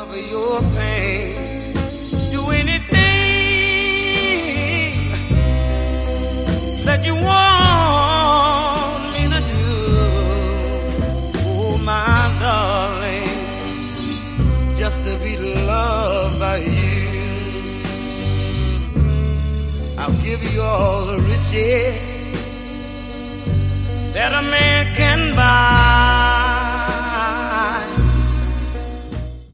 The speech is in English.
of your pain. Do anything that you want me to do. Oh, my darling, just to be loved by you. I'll give you all the riches that a man can buy.